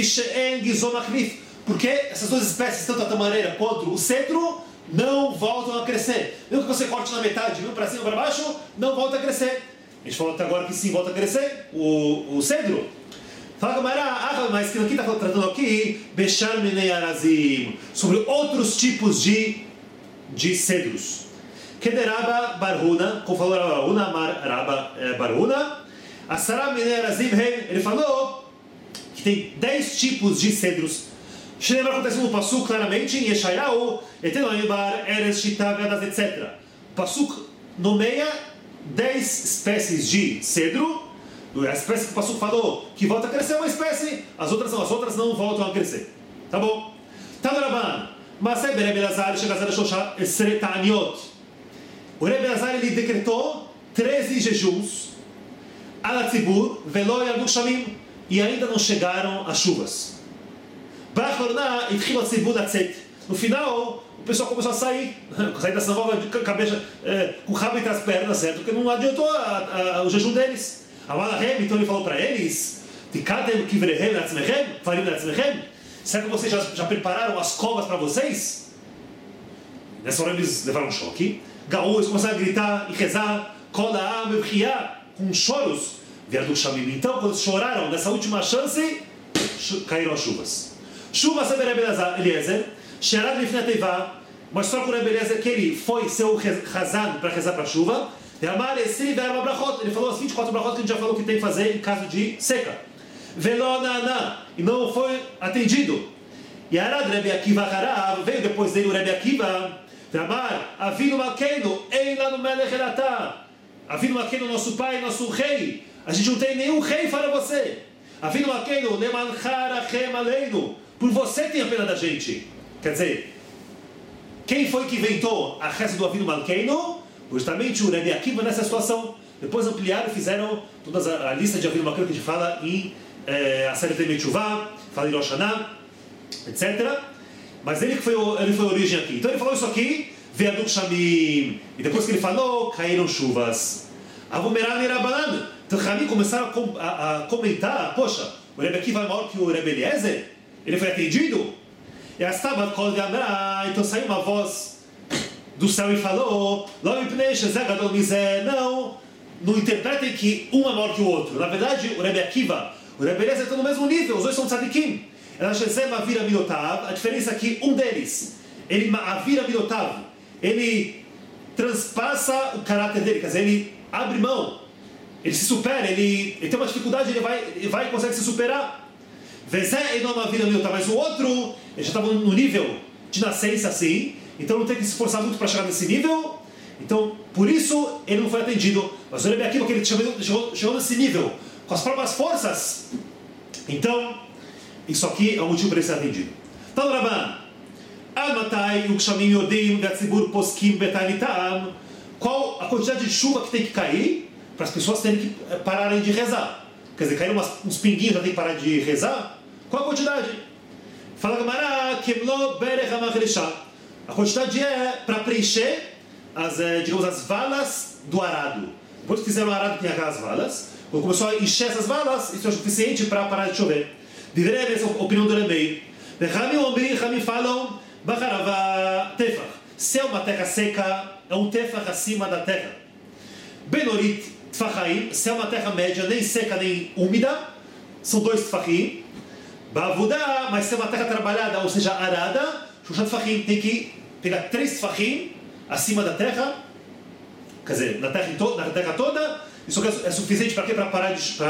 Speaker 1: Porque essas duas espécies, tanto a tamareira quanto o cedro, não voltam a crescer. Mesmo que você corte na metade, um para cima ou para baixo, não volta a crescer. A gente falou até agora que sim, volta a crescer o cedro. Fala, Gamara, mas que aqui está tratando aqui Bechar Minei Arazim, sobre outros tipos de cedros. Kederaba Barhuna, como falou Barhuna, Raba Barhuna, Asara Minei Arazim, ele falou que tem 10 tipos de cedros. Lembra acontece no Pasuk claramente em Yeshayahu, Etenoibar, Eres, Shita, Vedas, etc. O Pasuk nomeia 10 espécies de cedro. A espécie que o Pasuk falou que volta a crescer é uma espécie, as outras não voltam a crescer. Tá bom? Tadaraban, Masai Rebbe Elazar, Shegazar Shosha, Esretaniot. O Rebbe Elazar ele decretou 13 jejuns, Alatzibur, Velo Yarduk Shamim, e ainda não chegaram as chuvas. No final, o pessoal começou a sair da sinagoga de cabeça, com o rabo entre as pernas, certo? Porque não adiantou o jejum deles. Então ele falou para eles: será que vocês já prepararam as covas para vocês? Nessa hora eles levaram um choque. Gaús começaram a gritar e rezar, com choros. Então, quando choraram nessa última chance, caíram as chuvas. Chuva sobre Rebbe Eliezer, Sherad Lifnei Teiva, mostrou para o Rebbe Eliezer que ele foi seu Hazan para rezar para a chuva. Ele falou as 24 brachot que a gente já falou que tem que fazer em caso de seca. Velonana, e não foi atendido. E Arad Rebbe Akiva Harav, veio depois dele o Rebbe Akiva, Amar, Avinu Malkeinu, Ein Lanu Melech Elatah. Avinu Malkeinu, nosso pai, nosso rei. A gente não tem nenhum rei para você. Avinu Malkeinu, Lemancha Rachem Aleinu. Por você tenha pena da gente. Quer dizer, quem foi que inventou a reza do Avinu Malkeinu? Justamente o Rebbe Akiva nessa situação. Depois ampliaram e fizeram toda a lista de Avinu Malkeinu que a gente fala em a série de Metchuvah, fala em Rosh Hashanah, etc. Mas ele foi a origem aqui. Então ele falou isso aqui, Ve'aduk Shamim. E depois que ele falou, caíram chuvas. Avomeran e Rabbanan. Então Ramim começaram a comentar, poxa, o Rebbe Akiva é maior que o Rebbe Eliezer? Ele foi atendido? E então saiu uma voz do céu e falou, não interpretem que um é maior que o outro. Na verdade, o Rebbe Akiva, o Rebbe Eliezer estão no mesmo nível, os dois são tzadikim. A diferença é que um deles, ele ma'avira milotav, ele transpassa o caráter dele, quer dizer, ele abre mão, ele se supera, ele tem uma dificuldade, ele vai e consegue se superar. Mas o outro, ele já estava no nível de nascença assim, então não tem que se esforçar muito para chegar nesse nível, então por isso ele não foi atendido. Mas o Rebbe Akiva, que ele chegou nesse nível com as próprias forças, então isso aqui é o motivo para ele ser atendido. Então, Rabban, Al-Matai, Ukshamim Yodim, Gatzibur Poskim Betanitam, qual a quantidade de chuva que tem que cair para as pessoas terem que pararem de rezar? Quer dizer, caíram uns pinguinhos, já tem que parar de rezar? Qual a quantidade? Fala Gamara, Kemlo Berech HaMachresha. A quantidade é para preencher as valas do arado. Depois que fizeram o arado, tem aquelas valas. Quando começou a encher essas valas, isso é o suficiente para parar de chover. Divrei, essa é a opinião do Rebbe. Ramim falam, Bacharava Tefach. Se é uma terra seca, é um Tefach acima da terra. Benorit Tfachaim, se é uma terra média, nem seca nem úmida, são 2 Tfachim. Bavudá, mas se é uma terra trabalhada, ou seja, arada, Shushat Tfachim, tem que pegar 3 Tfachim acima da terra, quer dizer, na terra toda, isso é suficiente para quê? Para parar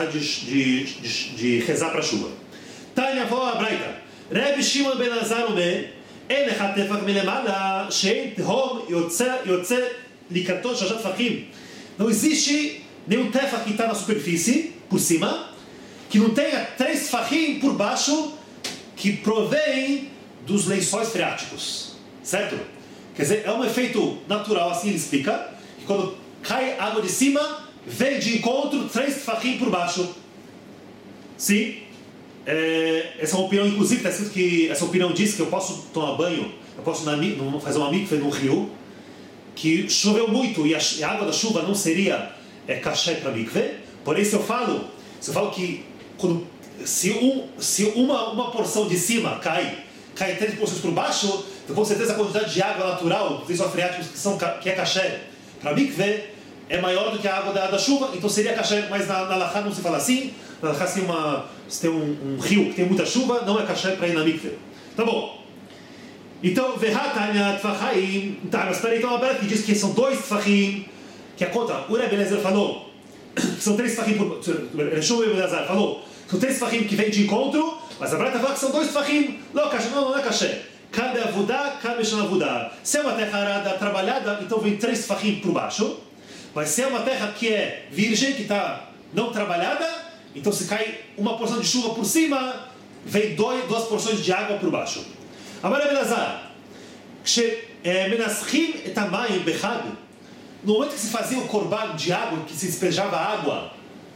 Speaker 1: de rezar para a chuva. Tanya avó a Braita. Rebbe Shimon ben Azar omer, אין לך טפח מלמעלה, שאין תהום יוצא לקראתו שלושה טפחים. Não existe nenhum tefach que está na superfície, por cima, que não tenha 3 tefachim por baixo, que provém dos lençóis freáticos. Certo? Quer dizer, é um efeito natural, assim ele explica, que quando cai água de cima, vem de encontro 3 tefachim por baixo. Sim? Essa é uma opinião, inclusive, está escrito que essa opinião diz que eu posso tomar banho, eu posso fazer uma mikve num rio, que choveu muito e a água da chuva não seria kasher para mikve. Porém, se eu falo que se uma porção de cima cai 3 porções por baixo, então com certeza a quantidade de água natural, dos lençóis freáticos que é kasher para mikve, é maior do que a água da chuva, então seria kasher, mas na halakha não se fala assim. Na halakha se tem um rio que tem muita chuva, não é kasher para ir na mikve. Tá bom. Então, Vehatanya Tfachaim, tá, mas peraí, então a Bera que diz que são 2 Tfachim, que a conta, o Rebbe Eliezer falou, que são 3 Tfachim, o Rebbe Eliezer falou, são 3 Tfachim que vêm de encontro, mas a Bera fala que são 2 Tfachim, não é kasher. Cabe avudá, cabe shanavudá. Se é uma terra arada, trabalhada, então vem 3 Tfachim por baixo, mas se é uma terra que é virgem, que está não trabalhada, então se cai uma porção de chuva por cima, vem 2 porções de água por baixo. אמר רבי אלעזר, כשמנסחים את המים בחג, no momento que se fazia o korban de água, que se despejava água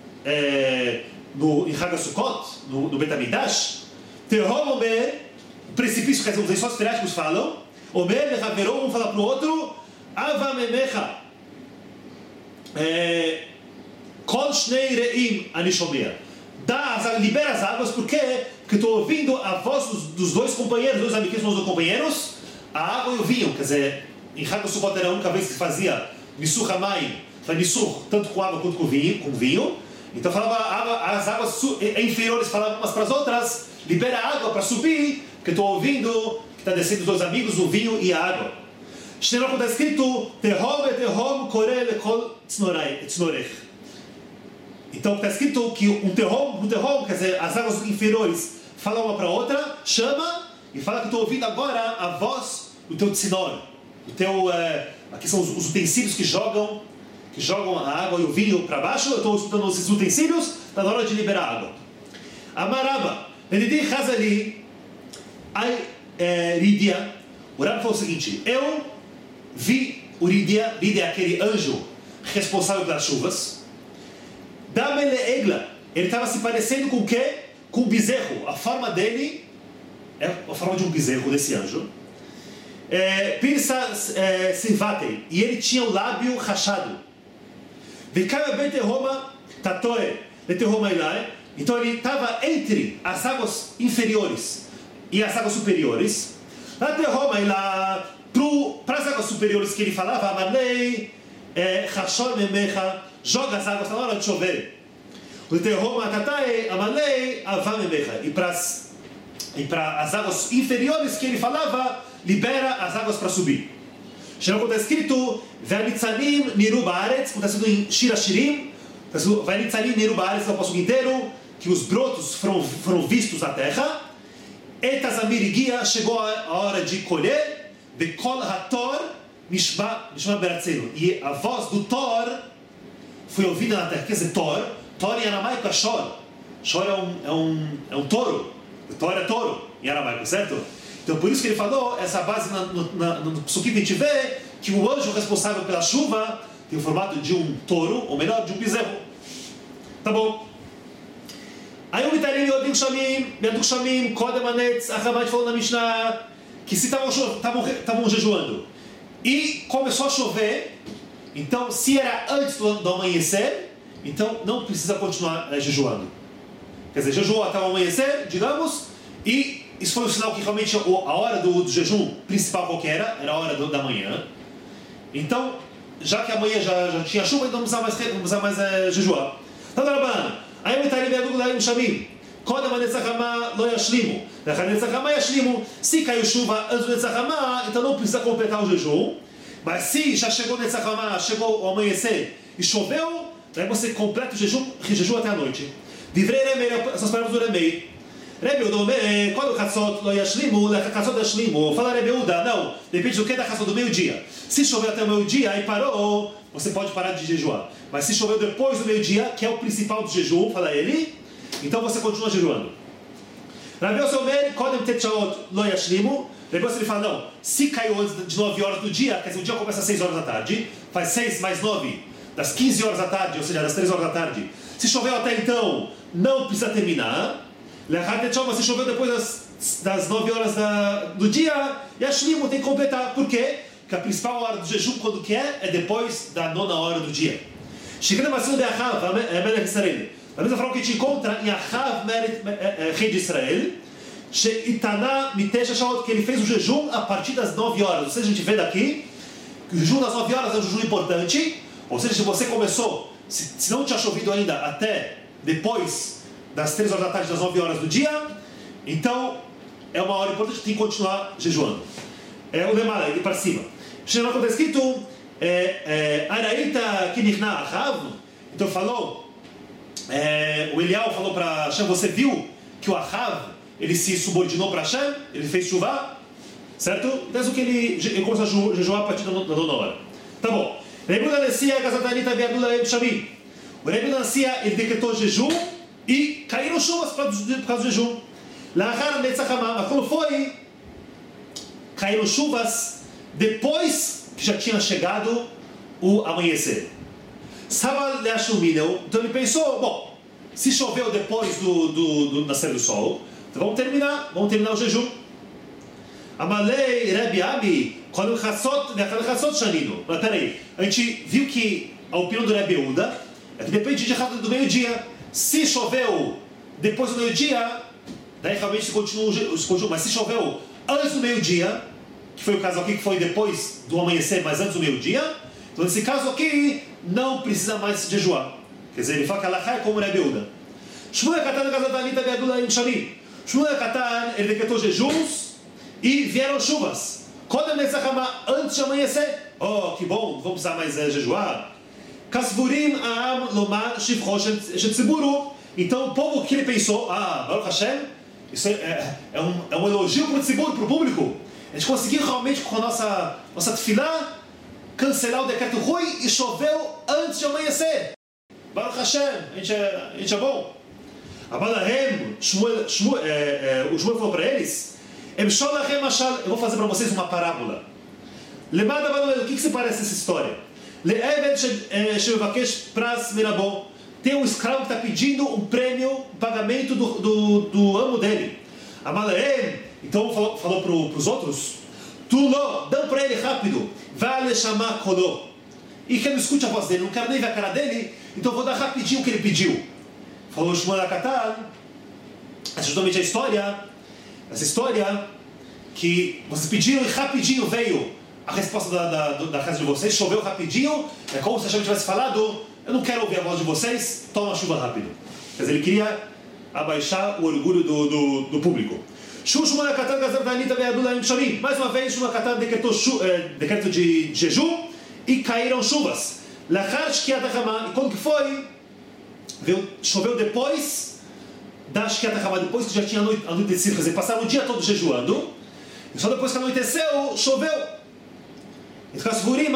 Speaker 1: em Chag HaSukkot, no Bet HaMikdash, Tehom Omer, o precipício, quer dizer, os lençóis freáticos falam, Omer lechaverou, um fala para o outro, Ava memecha, Kol shnei re'im ani shomea, libera as águas, por quê? Porque estou ouvindo a voz dos 2 companheiros, 2 amiguinhos, 2 companheiros, a água e o vinho. Quer dizer, em Chag HaSukkot era a única vez que se fazia Nisuch HaMayim, tanto com água quanto com vinho. Então falava, as águas inferiores falavam umas para as outras, libera a água para subir, porque estou ouvindo que está descendo os 2 amigos, o vinho e a água. Shneirok está escrito, Tehom et Tehom koreh lekol tznorech. Então está escrito que um terrom, quer dizer, as águas inferiores falam uma para a outra, chama e fala que estou ouvindo agora a voz do teu tzinor, o teu, aqui são os utensílios que jogam a água e o vinho para baixo. Eu estou escutando esses utensílios, está na hora de liberar a água. Amaraba, Benedi Hazali, Ridia, o Rabbi falou o seguinte: eu vi o Ridia, aquele anjo responsável pelas chuvas, Damele Egla, ele estava se parecendo com o quê? Com o bezerro. A forma dele é a forma de um bezerro, desse anjo. Pirsa Sivate, e ele tinha o lábio rachado. Vikaya Beteroma Tatoe, Beteroma Ilai. Então ele estava entre as águas inferiores e as águas superiores. Beteroma Ilai, para as águas superiores que ele falava, Amarlei, Rachor Memecha, joga as águas na hora de chover. Beteroma Tatae, Amarlei, Avamemecha. E para as águas inferiores que ele falava, libera as águas para subir. Quando está escrito Ve'anitzanim niru ba'aretz, quando está escrito em Shir Hashirim, Ve'anitzanim niru ba'aretz, é o passuco inteiro, que os brotos foram vistos na terra. Etazamir Igia, chegou a hora de colher. Ve'kol hator nishba beratzenu, e a voz do Thor foi ouvida na terra. Quer dizer, Thor em aramaico é Shor. Shor é um touro. O Thor é touro em aramaico, certo? Então por isso que ele falou, essa base no Psukim a gente vê que o anjo responsável pela chuva tem o formato de um touro, ou melhor, de um bezerro. Tá bom. Aí o Mitarim e o Yaduk Shamim, Kodem Anetz, Achamad falou na Mishnah que se estavam jejuando e começou a chover, então se era antes do amanhecer, então não precisa continuar jejuando. Quer dizer, jejuou até o amanhecer, digamos, e isso foi um sinal que realmente a hora do jejum principal qual que era a hora da manhã. Então, já que amanhã já tinha chuva, então não precisa mais jejuar. Então, aí eu estaria vendo lá em Shamim. Se caiu chuva antes do Netzachama, então não precisa completar o jejum. Mas se já chegou o Netzachama, chegou o amanhecer e choveu, aí você completa o jejum até a noite. Divrei Remei, essas palavras do Remei. Rebbe Uda, quando o Chatzot lo yashlimu, Chatzot yashlimu. Fala Rebbe Uda, não, depende do que da Chatzot do meio-dia. Se choveu até o meio-dia e parou, você pode parar de jejuar. Mas se choveu depois do meio-dia, que é o principal do jejum, fala ele, então você continua jejuando. Rebbe Omer, Kodem Tetchaot lo yashlimu. Rebbe ele fala, não, se caiu antes de 9 horas do dia, quer dizer, o dia começa às 6 horas da tarde, faz 6 mais 9, das 15 horas da tarde, ou seja, das 3 horas da tarde. Se choveu até então, não precisa terminar. Se choveu depois das 9 horas do dia, e a Shlimo tem que completar. Por quê? Porque a principal hora do jejum, quando que é depois da 9ª hora do dia. Chegando a de Ahav, Melech Israel. Da mesma forma que a gente encontra em Ahav, rei de Israel, que ele fez o jejum a partir das 9 horas. Ou seja, a gente vê daqui que o jejum das 9 horas é um jejum importante. Ou seja, se você começou, se não tinha chovido ainda até depois das 3 horas da tarde, das 9 horas do dia, então é uma hora importante, tem que continuar jejuando. O Lemala, ele para cima. Quando está escrito Araita Kinichna Ahav, então falou, o Elial falou para Hashem, você viu que o Ahav, ele se subordinou para Hashem, ele fez chuva, certo? Então é o que ele começou a jejuar a partir da 9ª hora. Tá bom. O Rebbe Nancia, ele decretou jejum e caíram chuvas por causa do jejum. Mas como foi? Caíram chuvas depois que já tinha chegado o amanhecer. Então ele pensou, bom, se choveu depois do nascer do sol, então vamos terminar o jejum. Amalei, Rebbe Ami, quando o Chatzot Shanino. Mas peraí, a gente viu que a opinião do Rebbe Uda é que depende do meio-dia. Se choveu depois do meio-dia, daí realmente se continua, mas se choveu antes do meio-dia, que foi o caso aqui que foi depois do amanhecer, mas antes do meio-dia, então nesse caso aqui não precisa mais jejuar. Quer dizer, ele fala que a Lacha é como o Rebbe Uda. Shmuel Katan Gazatanita Beadula em Shamim. Shmuel Katan, ele decretou jejuns e vieram chuvas. Quando ele antes de amanhecer, oh, que bom, não vamos precisar mais jejuar. Kasvurim Aam Lomar Shivcho Shel Tziburu. Então o povo que ele pensou, Baruch Hashem, isso é um elogio para o tzibur, para o público. A gente conseguiu realmente com a nossa tefilá cancelar o decreto ruim e choveu antes de amanhecer. Baruch Hashem, a gente é bom. Abalahem, o Shmuel falou para eles, eu vou fazer para vocês uma parábola. O que se parece essa história? Tem um escravo que está pedindo um prêmio, um pagamento do amo dele. Abalahem, então falou para os outros, dão para ele rápido, vale chamar koló. E que eu não escute a voz dele, não quero nem ver a cara dele, então vou dar rapidinho o que ele pediu. Falou Shmuel HaKatan, essa é justamente essa história que vocês pediram e rapidinho veio a resposta da casa de vocês, choveu rapidinho, é como se a gente tivesse falado, eu não quero ouvir a voz de vocês, toma a chuva rápido. Quer dizer, ele queria abaixar o orgulho do público. Shmuel HaKatan Gazardanita Ve'adula Imsharim. Mais uma vez, Shmuel HaKatan decreto de jejum e caíram chuvas. Lachar Shkiat HaChamah, e quando que foi? Choveu depois da Shkiat HaChamah, depois que já tinha anoitecido, quer dizer, passaram o dia todo jejuando, e só depois que anoiteceu, choveu. Então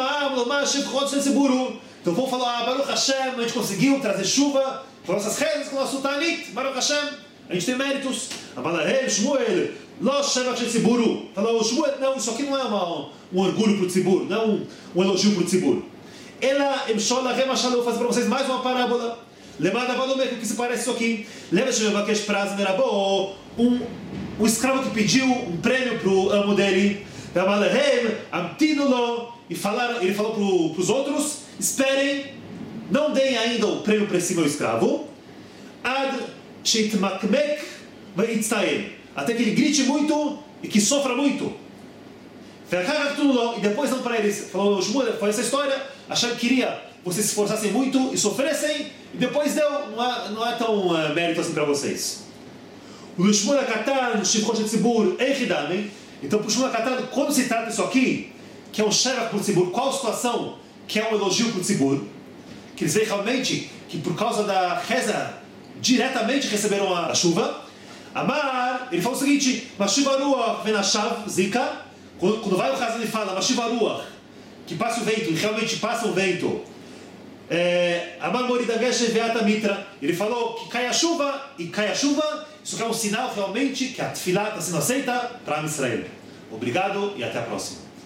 Speaker 1: vamos falar, Baruch Hashem, a gente conseguiu trazer chuva com nossas rezas, com o nosso Tanit, Baruch Hashem, a gente tem méritos. Abalahem, Shmuel, Lo Shevach Shel Tziburu. Falou, Shmuel, não, isso aqui não é um orgulho para o tzibur, não é um elogio para o tzibur. Ela, Emsholachem, eu vou fazer para vocês mais uma parábola. Lemada Valomé, o que se parece isso aqui? Lembra de Shevakesh Praz Merabó, um escravo que pediu um prêmio para o amo dele. Abalahem, Amtinulo, e ele falou para os outros, esperem, não deem ainda o prêmio para esse meu escravo. Ad Sheitmakmek Veitztael, até que ele grite muito e que sofra muito. E depois não para eles. Falou, foi essa história, achando que queria vocês se esforçassem muito e sofressem, e depois deu, não é tão mérito assim para vocês. O Shmuel HaKatan, Shivcho Shel Tzibur, Eichidame. Então, para o Shmuel HaKatan, quando se trata disso aqui, que é um shevach para o tzibur, qual situação que é um elogio para o tzibur? Que eles veem realmente que por causa da reza diretamente receberam a chuva. Amar, ele fala o seguinte, Mashiva Ruach Venashav Zika, quando vai o Hazan e fala Mashiva Ruach, que passa o vento, e realmente passa o vento. Amar Moridagesh Veata Mitra, ele falou que cai a chuva, isso é um sinal realmente que a tefilá está sendo aceita para Am Israel. Obrigado e até a próxima.